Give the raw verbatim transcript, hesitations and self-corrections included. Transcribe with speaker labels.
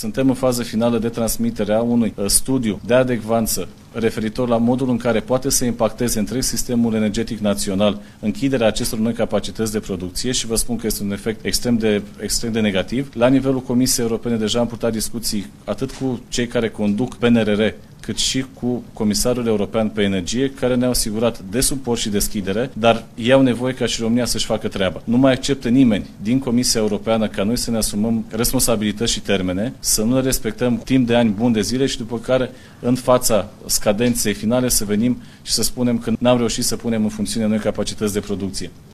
Speaker 1: Suntem în fază finală de transmitere a unui studiu de adecvanță referitor la modul în care poate să impacteze întreg sistemul energetic național închiderea acestor noi capacități de producție și vă spun că este un efect extrem de, extrem de negativ. La nivelul Comisiei Europene deja am purtat discuții atât cu cei care conduc P N R R, cât și cu Comisarul European pe Energie, care ne-au asigurat de suport și deschidere, dar ei au nevoie ca și România să-și facă treaba. Nu mai acceptă nimeni din Comisia Europeană ca noi să ne asumăm responsabilități și termene, să nu le respectăm timp de ani buni de zile și după care, în fața scadenței finale, să venim și să spunem că n-am reușit să punem în funcțiune noi capacități de producție.